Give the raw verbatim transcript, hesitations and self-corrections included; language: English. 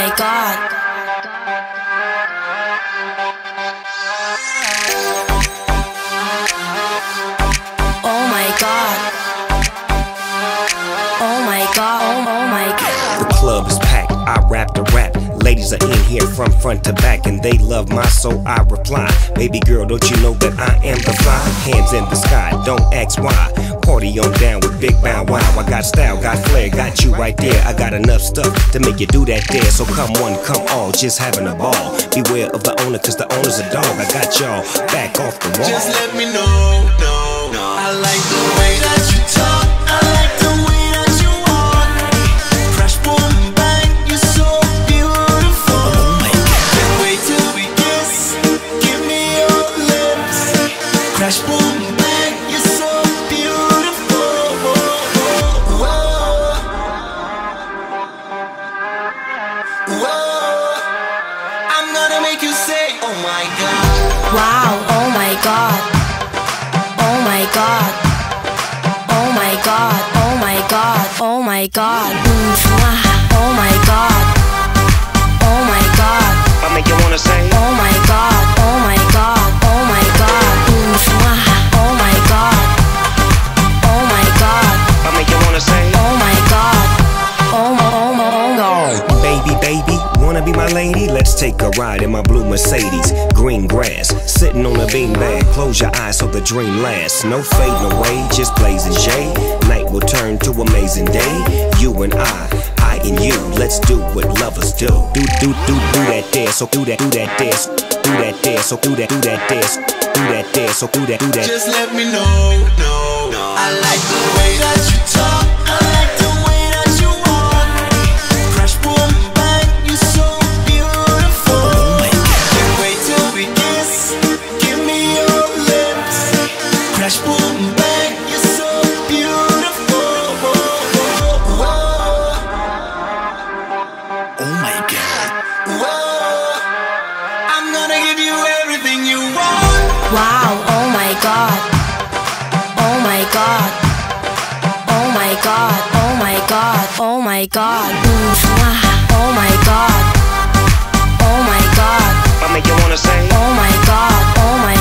my god. Oh my god. Oh my god. Oh, oh my god. The club is packed, I rap the rap. Ladies are in here from front to back, and they love my soul, I reply. Baby girl, don't you know that I am the fly? Hands in the sky, don't ask why. Party on down with Big Bow Wow. I got style, got flair, got you right there. I got enough stuff to make you do that there. So come one, come all, just having a ball. Beware of the owner, cause the owner's a dog. I got y'all back off the wall. Just let me know, no, no. I like the way that you talk, I like the way that you walk. Fresh boom bang, you're so beautiful. Oh my God. Can't wait till we kiss, give me your lips. Fresh boom bang, you're so beautiful. Whoa. Whoa. I'm gonna make you say, oh my God. Wow, oh my god. Oh my god. Oh my god. Oh my god. Oh my god. Mm, mwah. Oh my god. Oh my god. I make you wanna say, Oh my god. Oh my god. Oh my god. Mm, mwah. Oh my god. Oh my god. I make you wanna say, Oh my god. Oh my, oh my, oh my. baby, baby, wanna be my lady? Let's take a ride in my blue Mercedes. Green grass, sitting on a beanbag. Close your eyes so the dream lasts. No fading away, just blazing shade. Night will turn to amazing day. You and I, I and you. Let's do what lovers do. Do, do, do, do that dance. So do that, do that dance. Do that dance. So do that, do that dance. Do that dance. So do that, do that. Just let me know, no, no. I like the way that you talk, I like the way that you walk. Fresh boom bang, you're so beautiful. Oh my God. Can't wait till we kiss, give me your lips. Fresh boom bang, you're so beautiful. Whoa. Oh my God. Whoa. I'm gonna give you everything you want. Wow, oh my god. Oh my god. Oh my god. Oh my god. Oh my god. Mm, mwah. Oh my god. Oh my god. I make you wanna say, Oh my god. Oh my